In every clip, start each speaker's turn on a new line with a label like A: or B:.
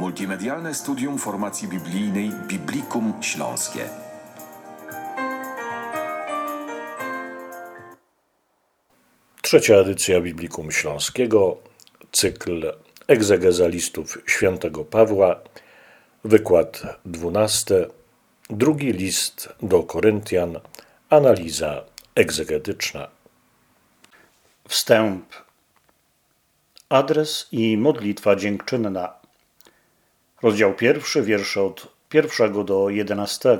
A: Multimedialne studium formacji biblijnej Biblikum Śląskie.
B: Trzecia edycja Biblikum Śląskiego, cykl egzegeza listów świętego Pawła, wykład 12, drugi list do Koryntian, analiza egzegetyczna. Wstęp. Adres i modlitwa dziękczynna. Rozdział 1, wiersze od 1 do 11.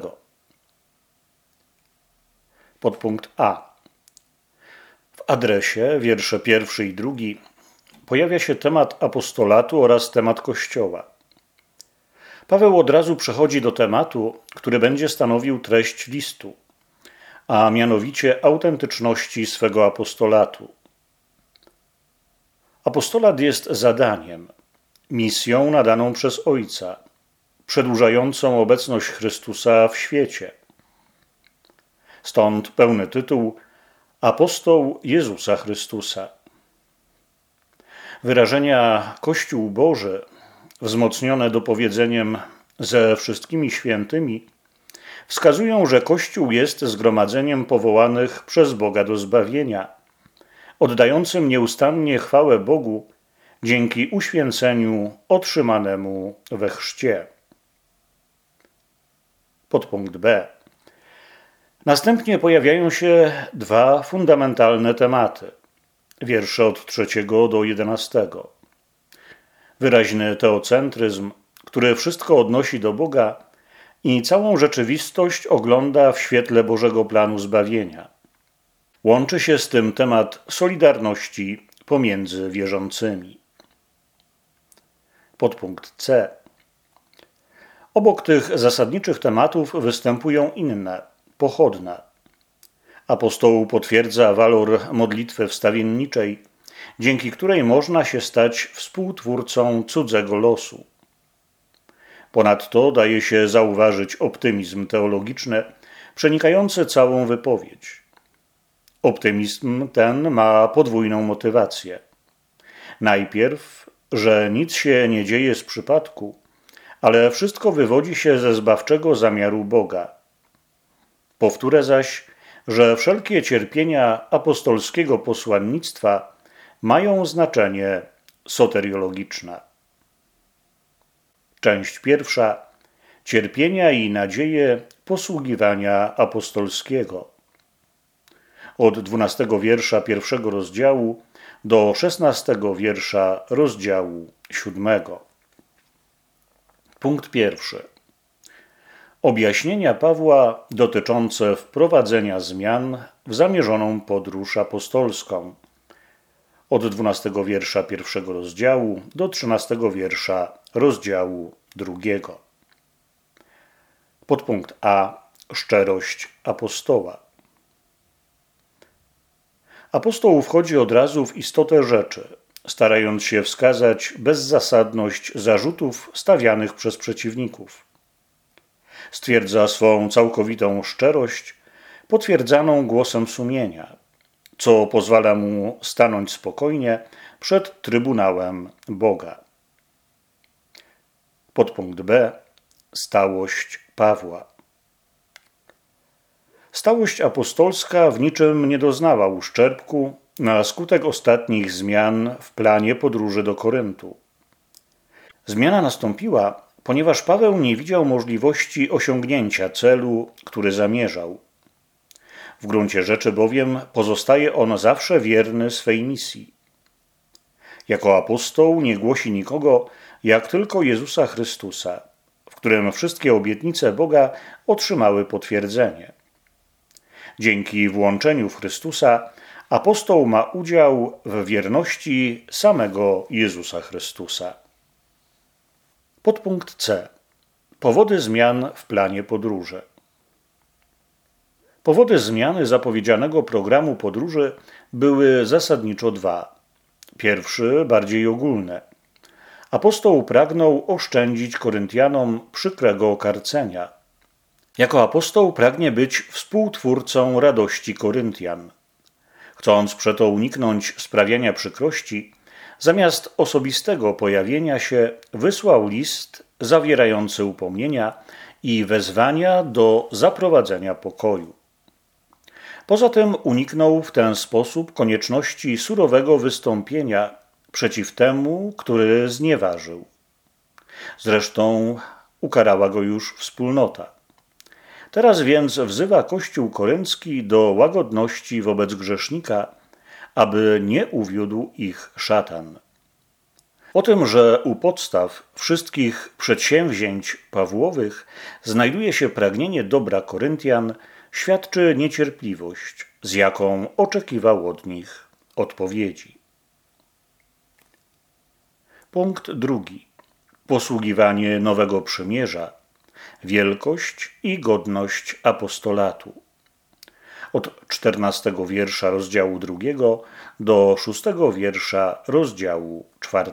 B: Podpunkt A. W adresie, wiersze 1 i 2, pojawia się temat apostolatu oraz temat Kościoła. Paweł od razu przechodzi do tematu, który będzie stanowił treść listu, a mianowicie autentyczności swego apostolatu. Apostolat jest zadaniem, misją nadaną przez Ojca, przedłużającą obecność Chrystusa w świecie. Stąd pełny tytuł Apostoł Jezusa Chrystusa. Wyrażenia Kościół Boży, wzmocnione dopowiedzeniem ze wszystkimi świętymi, wskazują, że Kościół jest zgromadzeniem powołanych przez Boga do zbawienia, oddającym nieustannie chwałę Bogu dzięki uświęceniu otrzymanemu we chrzcie. Podpunkt B. Następnie pojawiają się dwa fundamentalne tematy, wiersze od 3 do 11. Wyraźny teocentryzm, który wszystko odnosi do Boga i całą rzeczywistość ogląda w świetle Bożego planu zbawienia. Łączy się z tym temat solidarności pomiędzy wierzącymi. Podpunkt C. Obok tych zasadniczych tematów występują inne, pochodne. Apostoł potwierdza walor modlitwy wstawienniczej, dzięki której można się stać współtwórcą cudzego losu. Ponadto daje się zauważyć optymizm teologiczny, przenikający całą wypowiedź. Optymizm ten ma podwójną motywację. Najpierw, że nic się nie dzieje z przypadku, ale wszystko wywodzi się ze zbawczego zamiaru Boga. Powtórzę zaś, że wszelkie cierpienia apostolskiego posłannictwa mają znaczenie soteriologiczne. Część pierwsza. Cierpienia i nadzieje posługiwania apostolskiego. Od 12 wiersza 1 rozdziału do 16 wiersza rozdziału 7. Punkt pierwszy. Objaśnienia Pawła dotyczące wprowadzenia zmian w zamierzoną podróż apostolską. Od 12 wiersza 1 rozdziału do 13 wiersza rozdziału 2. Podpunkt A. Szczerość apostoła. Apostoł wchodzi od razu w istotę rzeczy, starając się wskazać bezzasadność zarzutów stawianych przez przeciwników. Stwierdza swą całkowitą szczerość, potwierdzaną głosem sumienia, co pozwala mu stanąć spokojnie przed Trybunałem Boga. Podpunkt B. Stałość Pawła. Stałość apostolska w niczym nie doznała uszczerbku na skutek ostatnich zmian w planie podróży do Koryntu. Zmiana nastąpiła, ponieważ Paweł nie widział możliwości osiągnięcia celu, który zamierzał. W gruncie rzeczy bowiem pozostaje on zawsze wierny swej misji. Jako apostoł nie głosi nikogo, jak tylko Jezusa Chrystusa, w którym wszystkie obietnice Boga otrzymały potwierdzenie. Dzięki włączeniu w Chrystusa apostoł ma udział w wierności samego Jezusa Chrystusa. Podpunkt C. Powody zmian w planie podróży. Powody zmiany zapowiedzianego programu podróży były zasadniczo dwa. Pierwszy, bardziej ogólny. Apostoł pragnął oszczędzić Koryntianom przykrego okarcenia. Jako apostoł pragnie być współtwórcą radości Koryntian. Chcąc przeto uniknąć sprawiania przykrości, Zamiast osobistego pojawienia się wysłał list zawierający upomnienia i wezwania do zaprowadzenia pokoju. Poza tym uniknął w ten sposób konieczności surowego wystąpienia przeciw temu, który znieważył. Zresztą ukarała go już wspólnota. Teraz więc wzywa Kościół koryncki do łagodności wobec grzesznika, aby nie uwiódł ich szatan. O tym, że u podstaw wszystkich przedsięwzięć Pawłowych znajduje się pragnienie dobra Koryntian, świadczy niecierpliwość, z jaką oczekiwał od nich odpowiedzi. Punkt drugi. Posługiwanie Nowego Przymierza, wielkość i godność apostolatu. Od 14 wiersza rozdziału 2 do 6 wiersza rozdziału 4.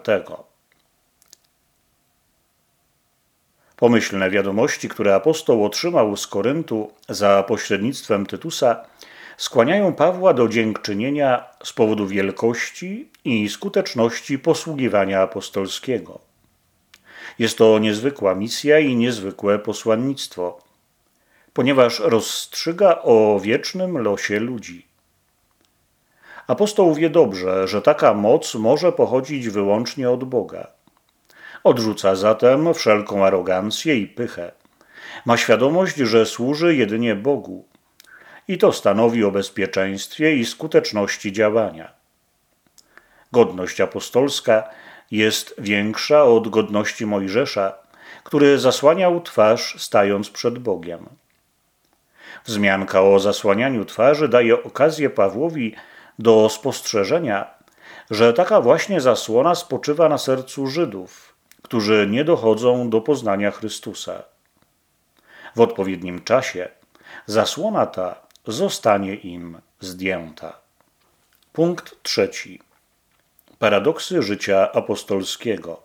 B: Pomyślne wiadomości, które apostoł otrzymał z Koryntu za pośrednictwem Tytusa, skłaniają Pawła do dziękczynienia z powodu wielkości i skuteczności posługiwania apostolskiego. Jest to niezwykła misja i niezwykłe posłannictwo, ponieważ rozstrzyga o wiecznym losie ludzi. Apostoł wie dobrze, że taka moc może pochodzić wyłącznie od Boga. Odrzuca zatem wszelką arogancję i pychę. Ma świadomość, że służy jedynie Bogu i to stanowi o bezpieczeństwie i skuteczności działania. Godność apostolska jest większa od godności Mojżesza, który zasłaniał twarz, stając przed Bogiem. Wzmianka o zasłanianiu twarzy daje okazję Pawłowi do spostrzeżenia, że taka właśnie zasłona spoczywa na sercu Żydów, którzy nie dochodzą do poznania Chrystusa. W odpowiednim czasie zasłona ta zostanie im zdjęta. Punkt trzeci. Paradoksy życia apostolskiego.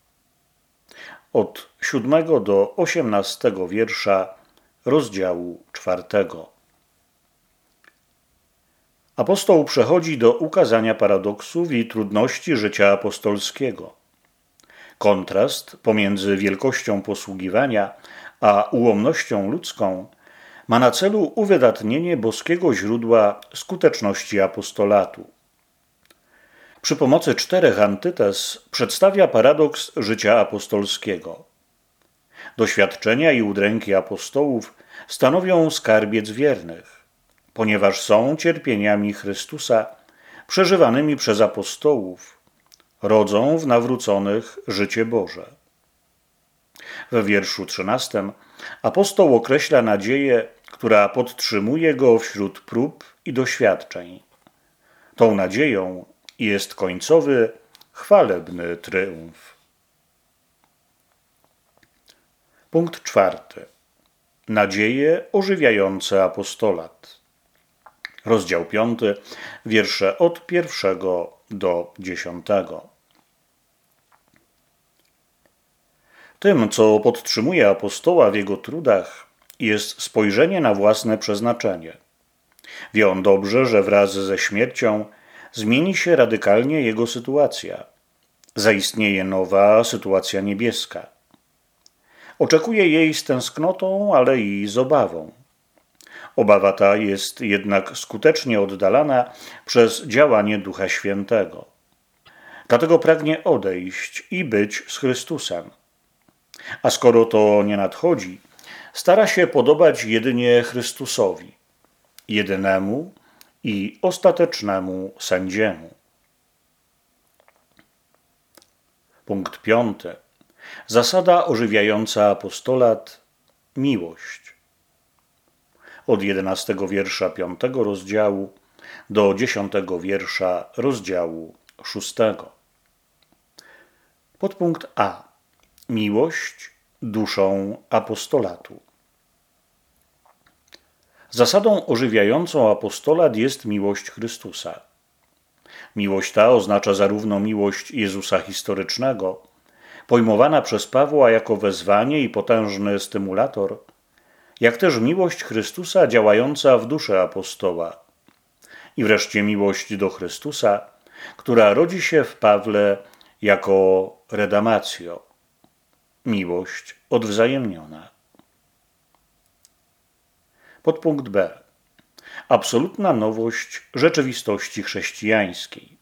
B: Od 7 do 18 wiersza rozdziału 4. Apostoł przechodzi do ukazania paradoksów i trudności życia apostolskiego. Kontrast pomiędzy wielkością posługiwania a ułomnością ludzką ma na celu uwydatnienie boskiego źródła skuteczności apostolatu. Przy pomocy 4 antytez przedstawia paradoks życia apostolskiego. Doświadczenia i udręki apostołów stanowią skarbiec wiernych, ponieważ są cierpieniami Chrystusa przeżywanymi przez apostołów, rodzą w nawróconych życie Boże. We wierszu 13 apostoł określa nadzieję, która podtrzymuje go wśród prób i doświadczeń. Tą nadzieją jest końcowy, chwalebny tryumf. Punkt 4. Nadzieje ożywiające apostolat. Rozdział 5, wiersze od 1 do 10. Tym, co podtrzymuje apostoła w jego trudach, jest spojrzenie na własne przeznaczenie. Wie on dobrze, że wraz ze śmiercią zmieni się radykalnie jego sytuacja. Zaistnieje nowa sytuacja niebieska. Oczekuje jej z tęsknotą, ale i z obawą. Obawa ta jest jednak skutecznie oddalana przez działanie Ducha Świętego. Dlatego pragnie odejść i być z Chrystusem. A skoro to nie nadchodzi, stara się podobać jedynie Chrystusowi, jedynemu i ostatecznemu sędziemu. Punkt 5. Zasada ożywiająca apostolat – miłość. Od 11 wiersza 5 rozdziału do 10 wiersza rozdziału 6. Podpunkt A. Miłość duszą apostolatu. Zasadą ożywiającą apostolat jest miłość Chrystusa. Miłość ta oznacza zarówno miłość Jezusa historycznego, pojmowana przez Pawła jako wezwanie i potężny stymulator, jak też miłość Chrystusa działająca w duszy apostoła i wreszcie miłość do Chrystusa, która rodzi się w Pawle jako redamatio, miłość odwzajemniona. Podpunkt B. Absolutna nowość rzeczywistości chrześcijańskiej.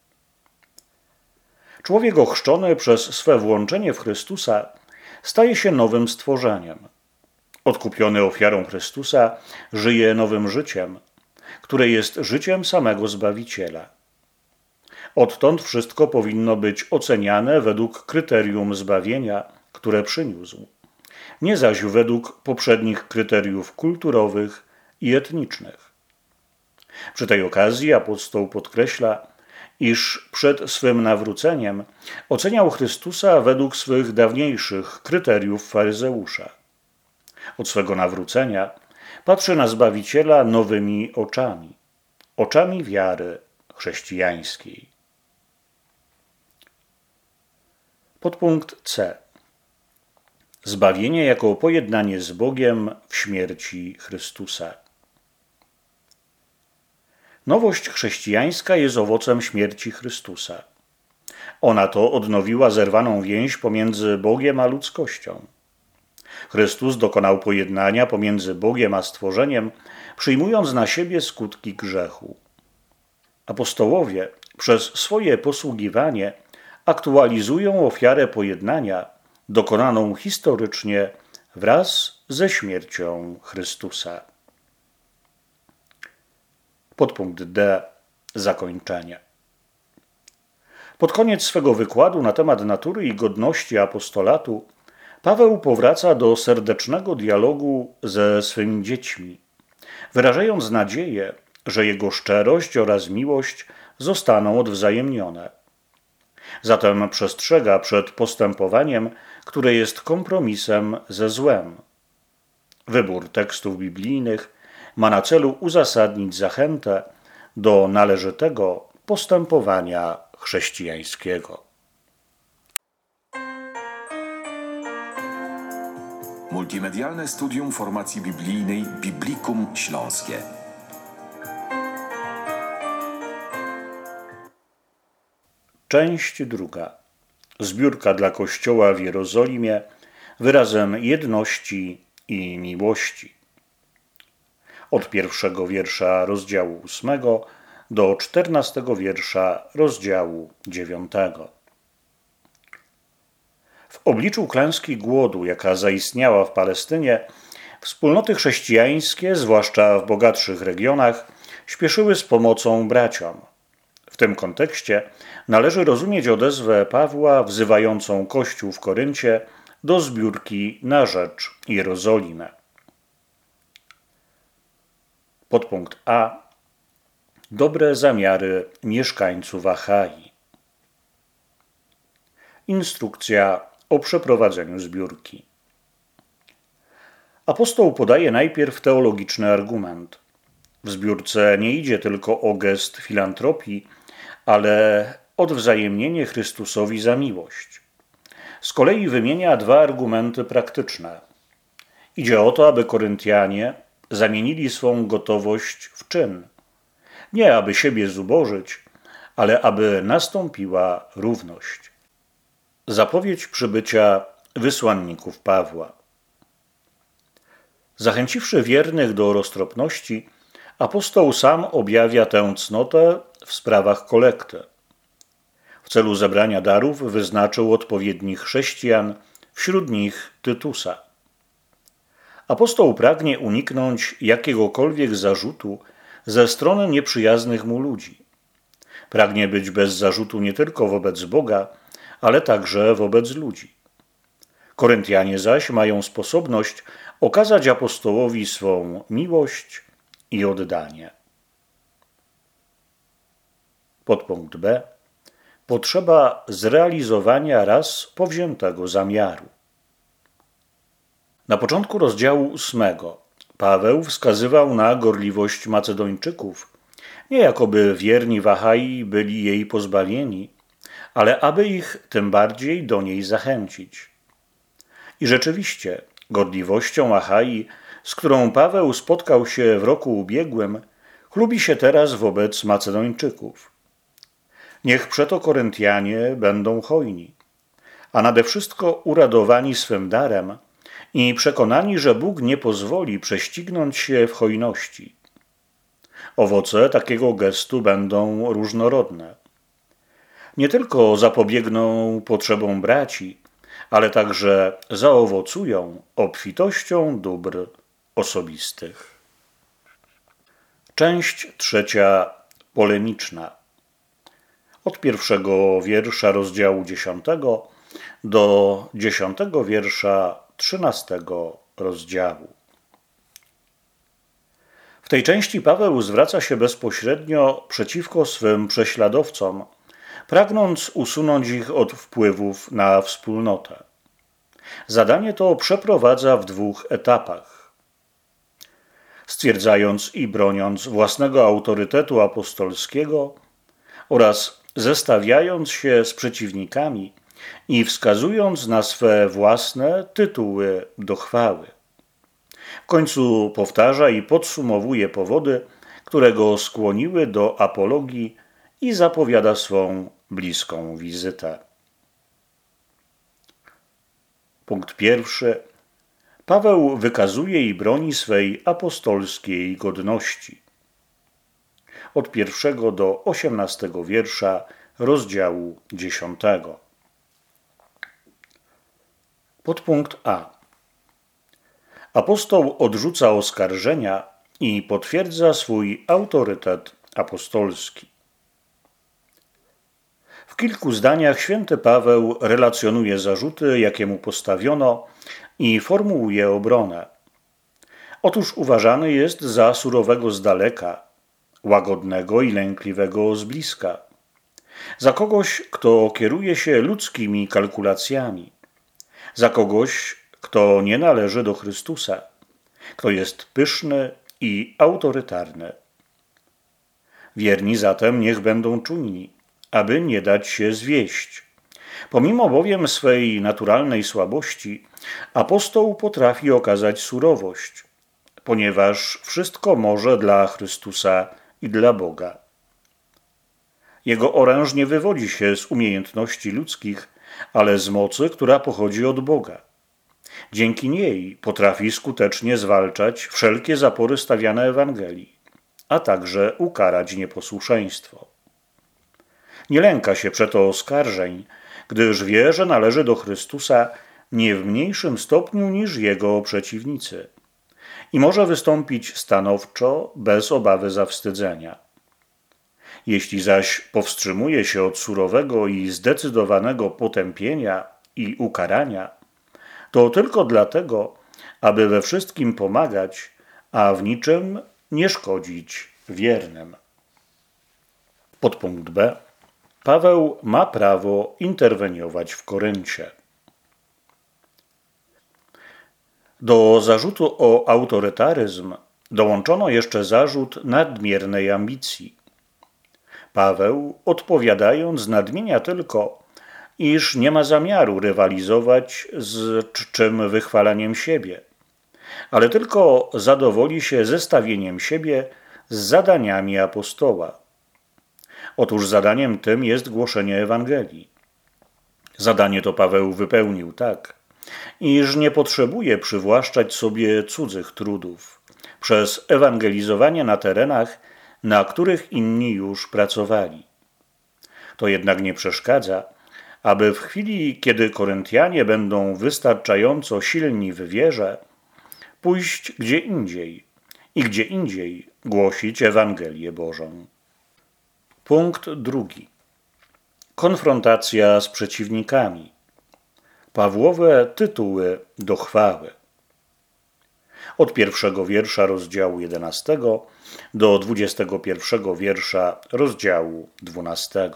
B: Człowiek ochrzczony przez swe włączenie w Chrystusa staje się nowym stworzeniem. Odkupiony ofiarą Chrystusa żyje nowym życiem, które jest życiem samego Zbawiciela. Odtąd wszystko powinno być oceniane według kryterium zbawienia, które przyniósł, nie zaś według poprzednich kryteriów kulturowych i etnicznych. Przy tej okazji apostoł podkreśla, iż przed swym nawróceniem oceniał Chrystusa według swych dawniejszych kryteriów faryzeusza. Od swego nawrócenia patrzy na Zbawiciela nowymi oczami, oczami wiary chrześcijańskiej. Podpunkt C. Zbawienie jako pojednanie z Bogiem w śmierci Chrystusa. Nowość chrześcijańska jest owocem śmierci Chrystusa. Ona to odnowiła zerwaną więź pomiędzy Bogiem a ludzkością. Chrystus dokonał pojednania pomiędzy Bogiem a stworzeniem, przyjmując na siebie skutki grzechu. Apostołowie przez swoje posługiwanie aktualizują ofiarę pojednania dokonaną historycznie wraz ze śmiercią Chrystusa. Podpunkt D. Zakończenie. Pod koniec swego wykładu na temat natury i godności apostolatu Paweł powraca do serdecznego dialogu ze swymi dziećmi, wyrażając nadzieję, że jego szczerość oraz miłość zostaną odwzajemnione. Zatem przestrzega przed postępowaniem, które jest kompromisem ze złem. Wybór tekstów biblijnych ma na celu uzasadnić zachętę do należytego postępowania chrześcijańskiego.
A: Multimedialne studium formacji biblijnej Biblikum Śląskie.
B: Część druga. Zbiórka dla Kościoła w Jerozolimie wyrazem jedności i miłości. Od 1 wiersza rozdziału 8 do 14 wiersza rozdziału 9. W obliczu klęski głodu, jaka zaistniała w Palestynie, wspólnoty chrześcijańskie, zwłaszcza w bogatszych regionach, śpieszyły z pomocą braciom. W tym kontekście należy rozumieć odezwę Pawła wzywającą Kościół w Koryncie do zbiórki na rzecz Jerozolimy. Podpunkt A. Dobre zamiary mieszkańców Achai. Instrukcja o przeprowadzeniu zbiórki. Apostoł podaje najpierw teologiczny argument. W zbiórce nie idzie tylko o gest filantropii, ale odwzajemnienie Chrystusowi za miłość. Z kolei wymienia dwa argumenty praktyczne. Idzie o to, aby Koryntianie zamienili swą gotowość w czyn. Nie aby siebie zubożyć, ale aby nastąpiła równość. Zapowiedź przybycia wysłanników Pawła. Zachęciwszy wiernych do roztropności, apostoł sam objawia tę cnotę w sprawach kolekty. W celu zebrania darów wyznaczył odpowiednich chrześcijan, wśród nich Tytusa. Apostoł pragnie uniknąć jakiegokolwiek zarzutu ze strony nieprzyjaznych mu ludzi. Pragnie być bez zarzutu nie tylko wobec Boga, ale także wobec ludzi. Koryntianie zaś mają sposobność okazać apostołowi swą miłość i oddanie. Podpunkt B. Potrzeba zrealizowania raz powziętego zamiaru. Na początku rozdziału 8 Paweł wskazywał na gorliwość Macedończyków, nie jakoby wierni w Achai byli jej pozbawieni, ale aby ich tym bardziej do niej zachęcić. I rzeczywiście gorliwością Achai, z którą Paweł spotkał się w roku ubiegłym, chlubi się teraz wobec Macedończyków. Niech przeto Koryntianie będą hojni, a nade wszystko uradowani swym darem i przekonani, że Bóg nie pozwoli prześcignąć się w hojności. Owoce takiego gestu będą różnorodne. Nie tylko zapobiegną potrzebom braci, ale także zaowocują obfitością dóbr osobistych. Część trzecia polemiczna. Od 1 wiersza rozdziału 10 do 10 wiersza 13 rozdziału. W tej części Paweł zwraca się bezpośrednio przeciwko swym prześladowcom, pragnąc usunąć ich od wpływów na wspólnotę. Zadanie to przeprowadza w 2 etapach. Stwierdzając i broniąc własnego autorytetu apostolskiego oraz zestawiając się z przeciwnikami i wskazując na swe własne tytuły do chwały. W końcu powtarza i podsumowuje powody, które go skłoniły do apologii i zapowiada swą bliską wizytę. Punkt 1. Paweł wykazuje i broni swej apostolskiej godności. Od 1 do 18 wiersza rozdziału 10. Podpunkt A. Apostoł odrzuca oskarżenia i potwierdza swój autorytet apostolski. W kilku zdaniach święty Paweł relacjonuje zarzuty, jakie mu postawiono, i formułuje obronę. Otóż uważany jest za surowego z daleka, łagodnego i lękliwego z bliska, za kogoś, kto kieruje się ludzkimi kalkulacjami, za kogoś, kto nie należy do Chrystusa, kto jest pyszny i autorytarny. Wierni zatem niech będą czujni, aby nie dać się zwieść. Pomimo bowiem swej naturalnej słabości, apostoł potrafi okazać surowość, ponieważ wszystko może dla Chrystusa i dla Boga. Jego oręż nie wywodzi się z umiejętności ludzkich, ale z mocy, która pochodzi od Boga. Dzięki niej potrafi skutecznie zwalczać wszelkie zapory stawiane Ewangelii, a także ukarać nieposłuszeństwo. Nie lęka się przeto oskarżeń, gdyż wie, że należy do Chrystusa nie w mniejszym stopniu niż jego przeciwnicy i może wystąpić stanowczo, bez obawy zawstydzenia. Jeśli zaś powstrzymuje się od surowego i zdecydowanego potępienia i ukarania, to tylko dlatego, aby we wszystkim pomagać, a w niczym nie szkodzić wiernym. Podpunkt B. Paweł ma prawo interweniować w Koryncie. Do zarzutu o autorytaryzm dołączono jeszcze zarzut nadmiernej ambicji. Paweł, odpowiadając, nadmienia tylko, iż nie ma zamiaru rywalizować z czczym wychwalaniem siebie, ale tylko zadowoli się zestawieniem siebie z zadaniami apostoła. Otóż zadaniem tym jest głoszenie Ewangelii. Zadanie to Paweł wypełnił tak, iż nie potrzebuje przywłaszczać sobie cudzych trudów przez ewangelizowanie na terenach, na których inni już pracowali. To jednak nie przeszkadza, aby w chwili, kiedy Koryntianie będą wystarczająco silni w wierze, pójść gdzie indziej i gdzie indziej głosić Ewangelię Bożą. Punkt 2. Konfrontacja z przeciwnikami. Pawłowe tytuły do chwały. Od 1 wiersza rozdziału 11 do 21 wiersza rozdziału 12.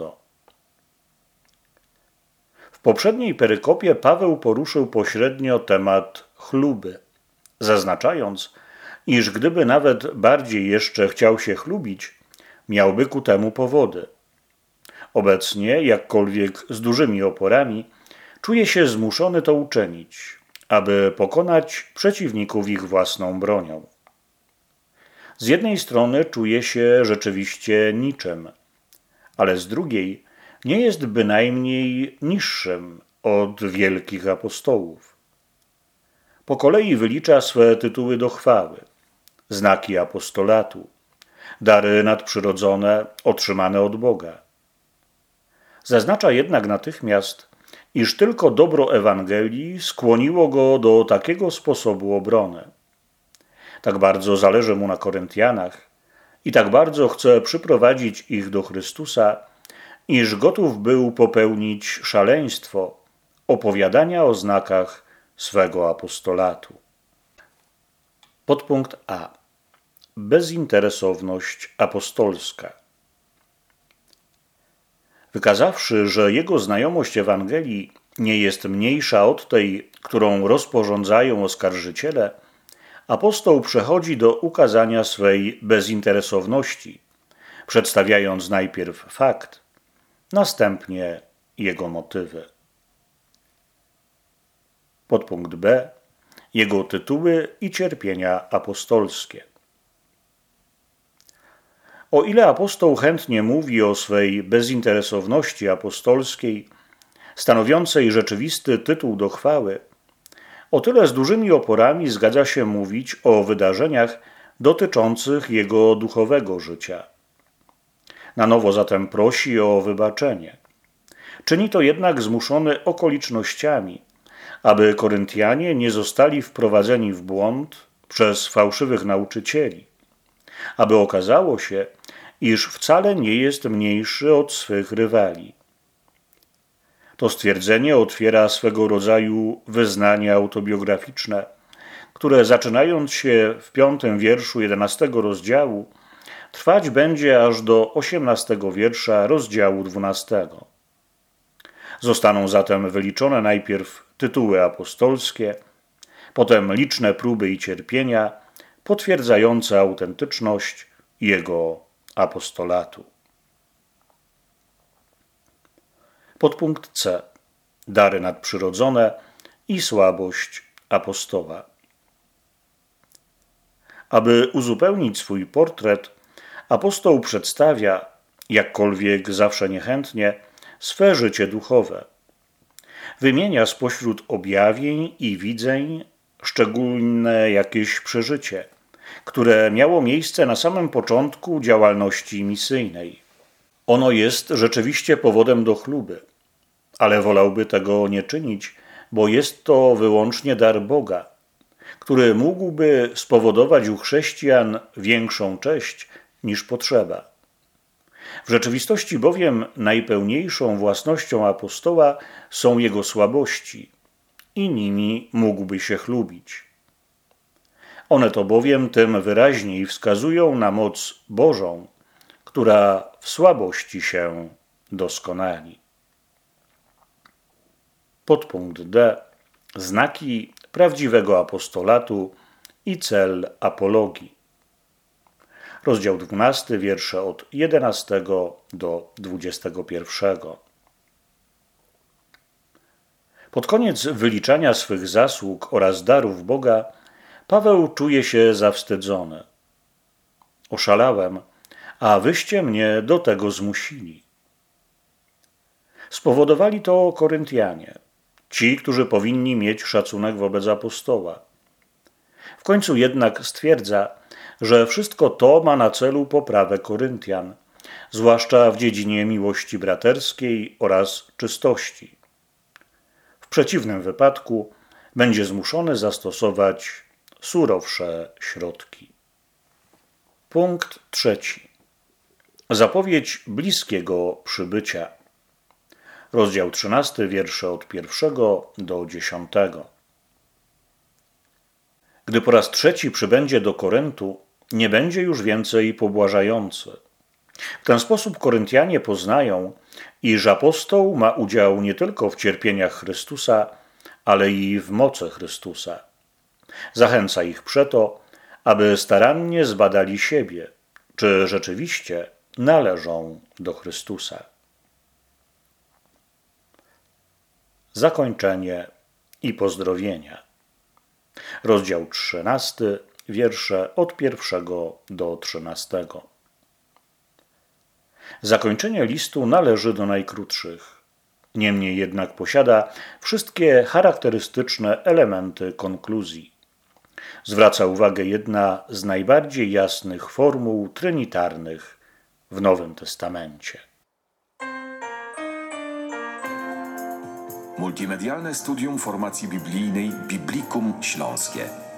B: W poprzedniej perykopie Paweł poruszył pośrednio temat chluby, zaznaczając, iż gdyby nawet bardziej jeszcze chciał się chlubić, miałby ku temu powody. Obecnie, jakkolwiek z dużymi oporami, czuje się zmuszony to uczynić, aby pokonać przeciwników ich własną bronią. Z jednej strony czuje się rzeczywiście niczym, ale z drugiej nie jest bynajmniej niższym od wielkich apostołów. Po kolei wylicza swe tytuły do chwały, znaki apostolatu, dary nadprzyrodzone otrzymane od Boga. Zaznacza jednak natychmiast, iż tylko dobro Ewangelii skłoniło go do takiego sposobu obrony. Tak bardzo zależy mu na Koryntianach i tak bardzo chce przyprowadzić ich do Chrystusa, iż gotów był popełnić szaleństwo opowiadania o znakach swego apostolatu. Podpunkt A. Bezinteresowność apostolska. Wykazawszy, że jego znajomość Ewangelii nie jest mniejsza od tej, którą rozporządzają oskarżyciele, apostoł przechodzi do ukazania swej bezinteresowności, przedstawiając najpierw fakt, następnie jego motywy. Podpunkt B. Jego tytuły i cierpienia apostolskie. O ile apostoł chętnie mówi o swej bezinteresowności apostolskiej, stanowiącej rzeczywisty tytuł do chwały, o tyle z dużymi oporami zgadza się mówić o wydarzeniach dotyczących jego duchowego życia. Na nowo zatem prosi o wybaczenie. Czyni to jednak zmuszony okolicznościami, aby Koryntianie nie zostali wprowadzeni w błąd przez fałszywych nauczycieli, aby okazało się, iż wcale nie jest mniejszy od swych rywali. To stwierdzenie otwiera swego rodzaju wyznanie autobiograficzne, które zaczynając się w 5. wierszu 11 rozdziału, trwać będzie aż do 18 wiersza rozdziału 12. Zostaną zatem wyliczone najpierw tytuły apostolskie, potem liczne próby i cierpienia, potwierdzające autentyczność jego apostolatu. Podpunkt C. Dary nadprzyrodzone i słabość apostoła. Aby uzupełnić swój portret, apostoł przedstawia, jakkolwiek zawsze niechętnie, swe życie duchowe. Wymienia spośród objawień i widzeń szczególne jakieś przeżycie, które miało miejsce na samym początku działalności misyjnej. Ono jest rzeczywiście powodem do chluby, ale wolałby tego nie czynić, bo jest to wyłącznie dar Boga, który mógłby spowodować u chrześcijan większą cześć niż potrzeba. W rzeczywistości bowiem najpełniejszą własnością apostoła są jego słabości i nimi mógłby się chlubić. One to bowiem tym wyraźniej wskazują na moc Bożą, która w słabości się doskonali. Podpunkt D. Znaki prawdziwego apostolatu i cel apologii. Rozdział 12, wiersze od 11 do 21. Pod koniec wyliczania swych zasług oraz darów Boga Paweł czuje się zawstydzony. Oszalałem, a wyście mnie do tego zmusili. Spowodowali to Koryntianie, ci, którzy powinni mieć szacunek wobec apostoła. W końcu jednak stwierdza, że wszystko to ma na celu poprawę Koryntian, zwłaszcza w dziedzinie miłości braterskiej oraz czystości. W przeciwnym wypadku będzie zmuszony zastosować surowsze środki. Punkt 3. Zapowiedź bliskiego przybycia. Rozdział 13, wiersze od 1 do 10. Gdy po raz trzeci przybędzie do Koryntu, nie będzie już więcej pobłażający. W ten sposób Koryntianie poznają, iż apostoł ma udział nie tylko w cierpieniach Chrystusa, ale i w mocy Chrystusa. Zachęca ich przeto, aby starannie zbadali siebie, czy rzeczywiście należą do Chrystusa. Zakończenie i pozdrowienia. Rozdział 13, wiersze od 1 do 13. Zakończenie listu należy do najkrótszych. Niemniej jednak posiada wszystkie charakterystyczne elementy konkluzji. Zwraca uwagę jedna z najbardziej jasnych formuł trinitarnych w Nowym Testamencie.
A: Multimedialne studium formacji biblijnej Biblikum Śląskie.